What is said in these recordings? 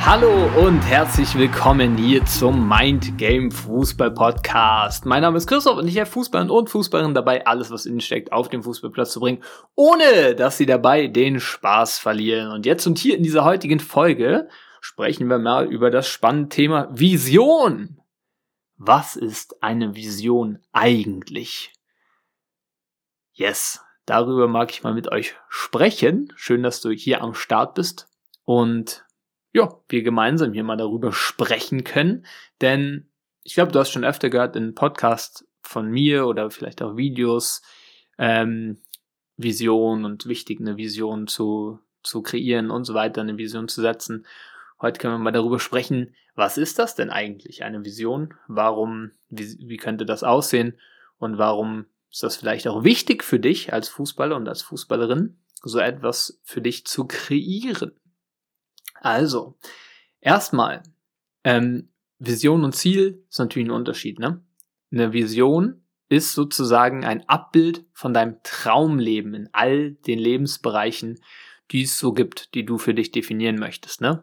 Hallo und herzlich willkommen hier zum Mind Game Fußball Podcast. Mein Name ist Christoph und ich helfe Fußballern und Fußballerinnen dabei, alles was innen steckt, auf den Fußballplatz zu bringen, ohne dass sie dabei den Spaß verlieren. Und jetzt und hier in dieser heutigen Folge sprechen wir mal über das spannende Thema Vision. Was ist eine Vision eigentlich? Yes, darüber mag ich mal mit euch sprechen. Schön, dass du hier am Start bist und wir gemeinsam hier mal darüber sprechen können, denn ich glaube, du hast schon öfter gehört in Podcasts von mir oder vielleicht auch Videos, Vision und wichtig, eine Vision zu kreieren und so weiter, eine Vision zu setzen. Heute können wir mal darüber sprechen, was ist das denn eigentlich, eine Vision? Wie könnte das aussehen und warum ist das vielleicht auch wichtig für dich als Fußballer und als Fußballerin, so etwas für dich zu kreieren? Also, erstmal, Vision und Ziel ist natürlich ein Unterschied, ne? Eine Vision ist sozusagen ein Abbild von deinem Traumleben in all den Lebensbereichen, die es so gibt, die du für dich definieren möchtest, ne?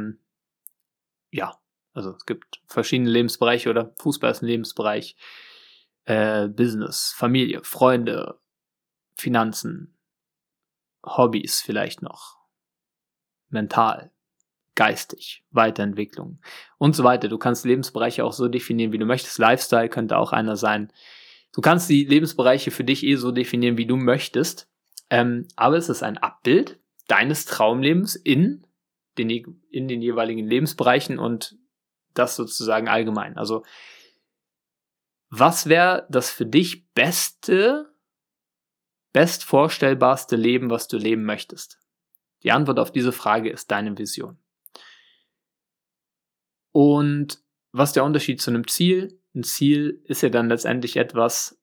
Also es gibt verschiedene Lebensbereiche oder Fußball ist ein Lebensbereich, Business, Familie, Freunde, Finanzen, Hobbys vielleicht noch, mental, geistig, Weiterentwicklung und so weiter. Du kannst Lebensbereiche auch so definieren, wie du möchtest. Lifestyle könnte auch einer sein. Du kannst die Lebensbereiche für dich so definieren, wie du möchtest. Aber es ist ein Abbild deines Traumlebens in den jeweiligen Lebensbereichen und das sozusagen allgemein. Also, was wäre das für dich best vorstellbarste Leben, was du leben möchtest? Die Antwort auf diese Frage ist deine Vision. Und was ist der Unterschied zu einem Ziel? Ein Ziel ist ja dann letztendlich etwas,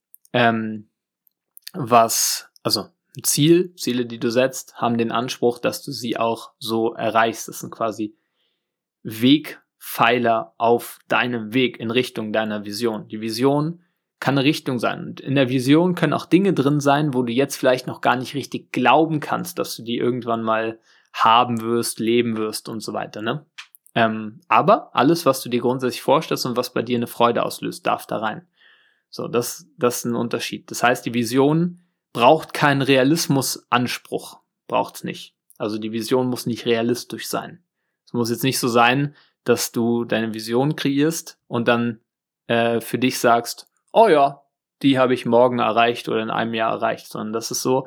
Ziele, die du setzt, haben den Anspruch, dass du sie auch so erreichst. Das sind quasi Wegpfeiler auf deinem Weg in Richtung deiner Vision. Die Vision kann eine Richtung sein. Und in der Vision können auch Dinge drin sein, wo du jetzt vielleicht noch gar nicht richtig glauben kannst, dass du die irgendwann mal haben wirst, leben wirst und so weiter, ne? Aber alles, was du dir grundsätzlich vorstellst und was bei dir eine Freude auslöst, darf da rein. So, das ist ein Unterschied. Das heißt, die Vision braucht keinen Realismusanspruch. Braucht's nicht. Also die Vision muss nicht realistisch sein. Es muss jetzt nicht so sein, dass du deine Vision kreierst und dann für dich sagst, oh ja, die habe ich morgen erreicht oder in einem Jahr erreicht, sondern das ist so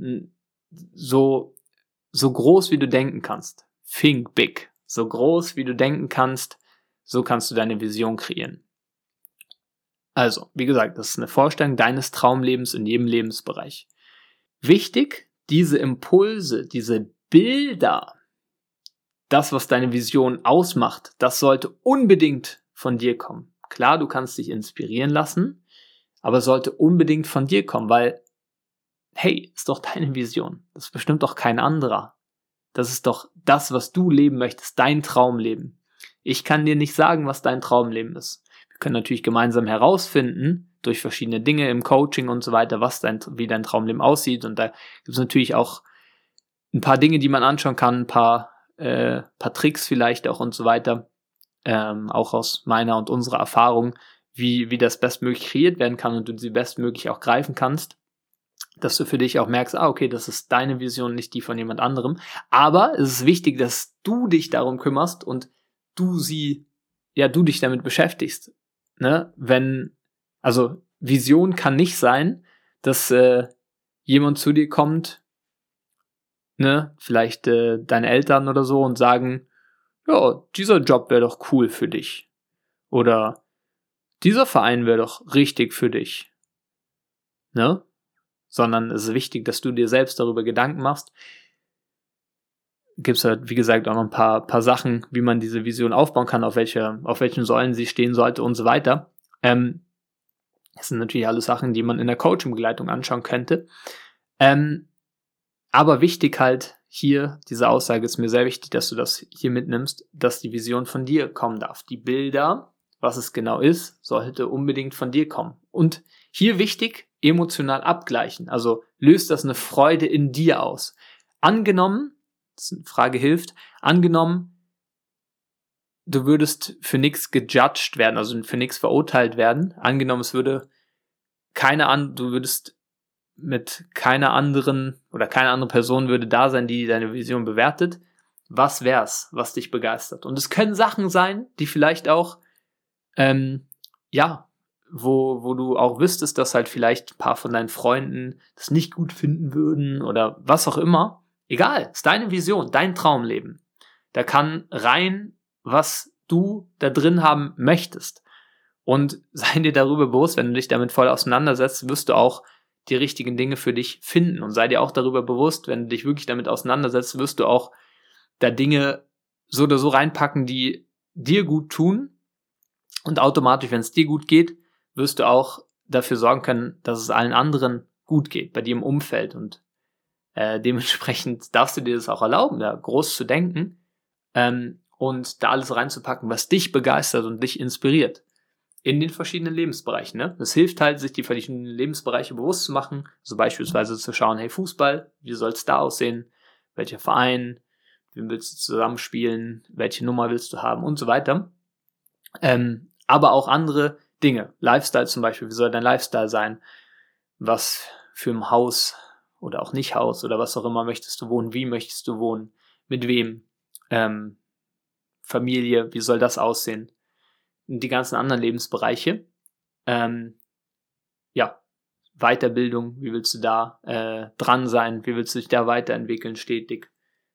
groß, wie du denken kannst. Think big. So groß, wie du denken kannst, so kannst du deine Vision kreieren. Also, wie gesagt, das ist eine Vorstellung deines Traumlebens in jedem Lebensbereich. Wichtig, diese Impulse, diese Bilder, das, was deine Vision ausmacht, das sollte unbedingt von dir kommen. Klar, du kannst dich inspirieren lassen, aber es sollte unbedingt von dir kommen, weil, hey, ist doch deine Vision. Das ist bestimmt doch kein anderer. Das ist doch das, was du leben möchtest, dein Traumleben. Ich kann dir nicht sagen, was dein Traumleben ist. Wir können natürlich gemeinsam herausfinden, durch verschiedene Dinge im Coaching und so weiter, wie dein Traumleben aussieht. Und da gibt es natürlich auch ein paar Dinge, die man anschauen kann, ein paar Tricks vielleicht auch und so weiter. Auch aus meiner und unserer Erfahrung, wie das bestmöglich kreiert werden kann und du sie bestmöglich auch greifen kannst. Dass du für dich auch merkst, okay, das ist deine Vision, nicht die von jemand anderem. Aber es ist wichtig, dass du dich darum kümmerst und du dich damit beschäftigst. Ne? Vision kann nicht sein, dass jemand zu dir kommt, ne, vielleicht deine Eltern oder so und sagen, ja, dieser Job wäre doch cool für dich. Oder dieser Verein wäre doch richtig für dich. Ne? Sondern es ist wichtig, dass du dir selbst darüber Gedanken machst. Gibt es halt, wie gesagt, auch noch ein paar Sachen, wie man diese Vision aufbauen kann, auf welchen Säulen sie stehen sollte und so weiter. Das sind natürlich alles Sachen, die man in der Coaching-Begleitung anschauen könnte. Aber wichtig halt hier, diese Aussage ist mir sehr wichtig, dass du das hier mitnimmst, dass die Vision von dir kommen darf. Die Bilder, was es genau ist, sollte unbedingt von dir kommen. Und hier wichtig, emotional abgleichen. Also löst das eine Freude in dir aus. Angenommen, Frage hilft, angenommen, du würdest für nichts gejudged werden, also für nichts verurteilt werden. Angenommen, du würdest mit keiner anderen oder keine andere Person würde da sein, die deine Vision bewertet. Was wär's, was dich begeistert? Und es können Sachen sein, die vielleicht auch, wo du auch wüsstest, dass halt vielleicht ein paar von deinen Freunden das nicht gut finden würden oder was auch immer. Egal, ist deine Vision, dein Traumleben. Da kann rein, was du da drin haben möchtest. Und sei dir darüber bewusst, wenn du dich damit voll auseinandersetzt, wirst du auch die richtigen Dinge für dich finden. Und sei dir auch darüber bewusst, wenn du dich wirklich damit auseinandersetzt, wirst du auch da Dinge so oder so reinpacken, die dir gut tun. Und automatisch, wenn es dir gut geht, wirst du auch dafür sorgen können, dass es allen anderen gut geht, bei dir im Umfeld. Und dementsprechend darfst du dir das auch erlauben, da groß zu denken und da alles reinzupacken, was dich begeistert und dich inspiriert. In den verschiedenen Lebensbereichen. Ne? Es hilft halt, sich die verschiedenen Lebensbereiche bewusst zu machen. So beispielsweise zu schauen, hey, Fußball, wie soll es da aussehen? Welcher Verein? Wem willst du zusammenspielen? Welche Nummer willst du haben? Und so weiter. Aber auch andere Dinge. Lifestyle zum Beispiel. Wie soll dein Lifestyle sein? Was für ein Haus oder auch nicht Haus oder was auch immer möchtest du wohnen? Wie möchtest du wohnen? Mit wem? Familie, wie soll das aussehen? Die ganzen anderen Lebensbereiche. Weiterbildung, wie willst du da dran sein? Wie willst du dich da weiterentwickeln stetig?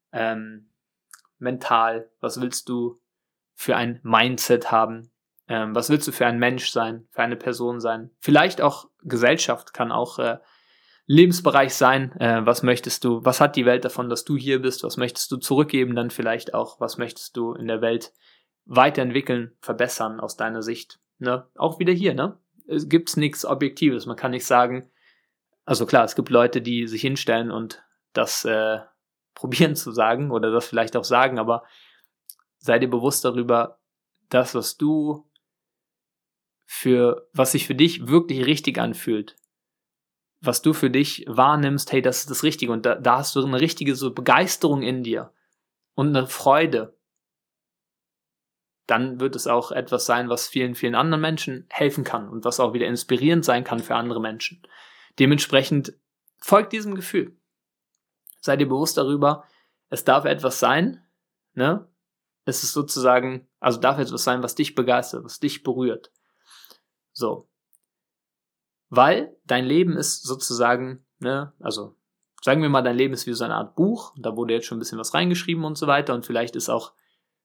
Mental, was willst du für ein Mindset haben? Was willst du für ein Mensch sein, für eine Person sein? Vielleicht auch Gesellschaft kann auch Lebensbereich sein. Was möchtest du? Was hat die Welt davon, dass du hier bist? Was möchtest du zurückgeben dann vielleicht auch? Was möchtest du in der Welt weiterentwickeln, verbessern aus deiner Sicht? Ne? Auch wieder hier, ne? Es gibt nichts Objektives. Man kann nicht sagen, also klar, es gibt Leute, die sich hinstellen und das probieren zu sagen oder das vielleicht auch sagen, aber sei dir bewusst darüber, das, was sich für dich wirklich richtig anfühlt, was du für dich wahrnimmst, hey, das ist das Richtige und da hast du eine richtige so Begeisterung in dir und eine Freude, dann wird es auch etwas sein, was vielen, vielen anderen Menschen helfen kann und was auch wieder inspirierend sein kann für andere Menschen. Dementsprechend folgt diesem Gefühl. Sei dir bewusst darüber, es darf etwas sein, ne? Es ist sozusagen, also darf etwas sein, was dich begeistert, was dich berührt. So. Weil dein Leben ist sozusagen, ne, also sagen wir mal, dein Leben ist wie so eine Art Buch, da wurde jetzt schon ein bisschen was reingeschrieben und so weiter und vielleicht ist auch,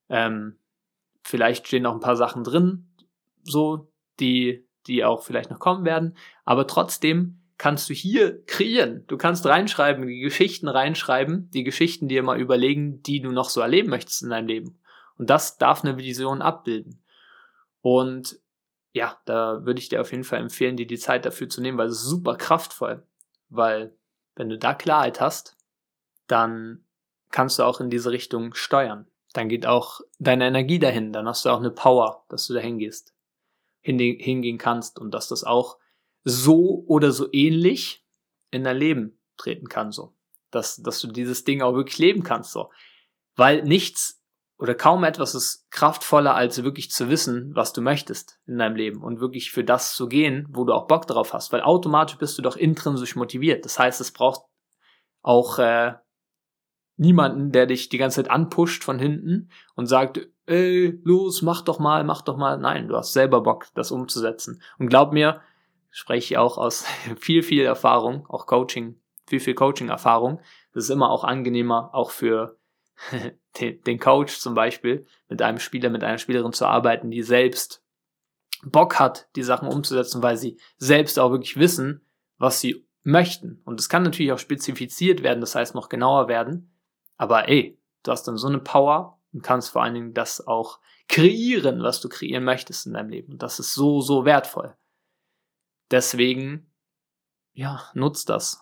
vielleicht stehen auch ein paar Sachen drin, so, die auch vielleicht noch kommen werden, aber trotzdem kannst du hier kreieren. Du kannst reinschreiben, die Geschichten dir mal überlegen, die du noch so erleben möchtest in deinem Leben. Und das darf eine Vision abbilden. Und ja, da würde ich dir auf jeden Fall empfehlen, dir die Zeit dafür zu nehmen, weil es ist super kraftvoll. Weil wenn du da Klarheit hast, dann kannst du auch in diese Richtung steuern. Dann geht auch deine Energie dahin. Dann hast du auch eine Power, dass du da hingehen kannst und dass das auch so oder so ähnlich in dein Leben treten kann, so. Dass du dieses Ding auch wirklich leben kannst, so. Weil nichts oder kaum etwas ist kraftvoller, als wirklich zu wissen, was du möchtest in deinem Leben und wirklich für das zu gehen, wo du auch Bock drauf hast, weil automatisch bist du doch intrinsisch motiviert. Das heißt, es braucht auch niemanden, der dich die ganze Zeit anpusht von hinten und sagt, ey, los, mach doch mal. Nein, du hast selber Bock, das umzusetzen. Und glaub mir, spreche ich auch aus viel, viel Erfahrung, auch Coaching, viel Coaching-Erfahrung. Das ist immer auch angenehmer, auch für den Coach zum Beispiel, mit einem Spieler, mit einer Spielerin zu arbeiten, die selbst Bock hat, die Sachen umzusetzen, weil sie selbst auch wirklich wissen, was sie möchten. Und es kann natürlich auch spezifiziert werden, das heißt noch genauer werden. Aber ey, du hast dann so eine Power und kannst vor allen Dingen das auch kreieren, was du kreieren möchtest in deinem Leben. Und das ist so, so wertvoll. Deswegen, ja, nutz das.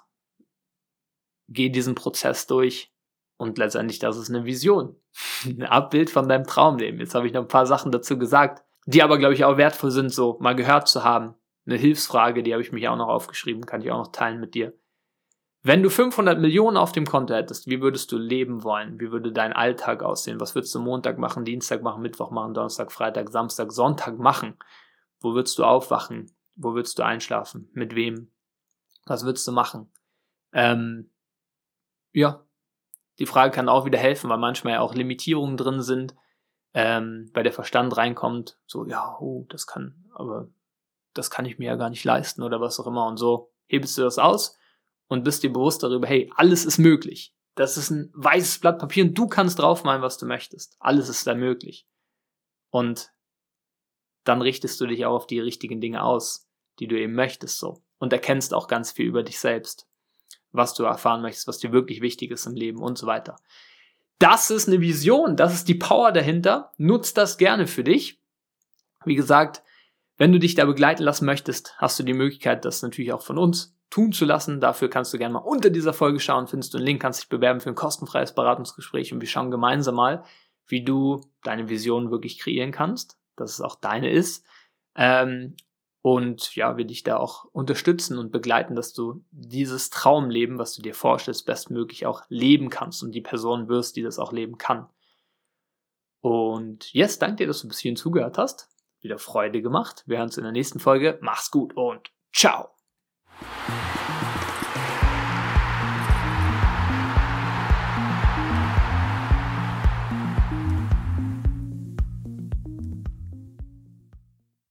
Geh diesen Prozess durch. Und letztendlich, das ist eine Vision. Ein Abbild von deinem Traumleben. Jetzt habe ich noch ein paar Sachen dazu gesagt, die aber, glaube ich, auch wertvoll sind, so mal gehört zu haben. Eine Hilfsfrage, die habe ich mich auch noch aufgeschrieben, kann ich auch noch teilen mit dir. Wenn du 500 Millionen auf dem Konto hättest, wie würdest du leben wollen? Wie würde dein Alltag aussehen? Was würdest du Montag machen, Dienstag machen, Mittwoch machen, Donnerstag, Freitag, Samstag, Sonntag machen? Wo würdest du aufwachen? Wo würdest du einschlafen? Mit wem? Was würdest du machen? Ja, die Frage kann auch wieder helfen, weil manchmal ja auch Limitierungen drin sind, bei der Verstand reinkommt, so, ja, das kann ich mir ja gar nicht leisten oder was auch immer, und so hebst du das aus und bist dir bewusst darüber, hey, alles ist möglich. Das ist ein weißes Blatt Papier und du kannst draufmalen, was du möchtest. Alles ist da möglich. Und dann richtest du dich auch auf die richtigen Dinge aus, die du eben möchtest, so. Und erkennst auch ganz viel über dich selbst, was du erfahren möchtest, was dir wirklich wichtig ist im Leben und so weiter. Das ist eine Vision, das ist die Power dahinter. Nutz das gerne für dich. Wie gesagt, wenn du dich da begleiten lassen möchtest, hast du die Möglichkeit, das natürlich auch von uns tun zu lassen. Dafür kannst du gerne mal unter dieser Folge schauen, findest du einen Link, kannst dich bewerben für ein kostenfreies Beratungsgespräch und wir schauen gemeinsam mal, wie du deine Vision wirklich kreieren kannst, dass es auch deine ist. Und ja, wir dich da auch unterstützen und begleiten, dass du dieses Traumleben, was du dir vorstellst, bestmöglich auch leben kannst und die Person wirst, die das auch leben kann. Und yes, danke dir, dass du bis hierhin zugehört hast. Wieder Freude gemacht. Wir hören uns in der nächsten Folge. Mach's gut und ciao!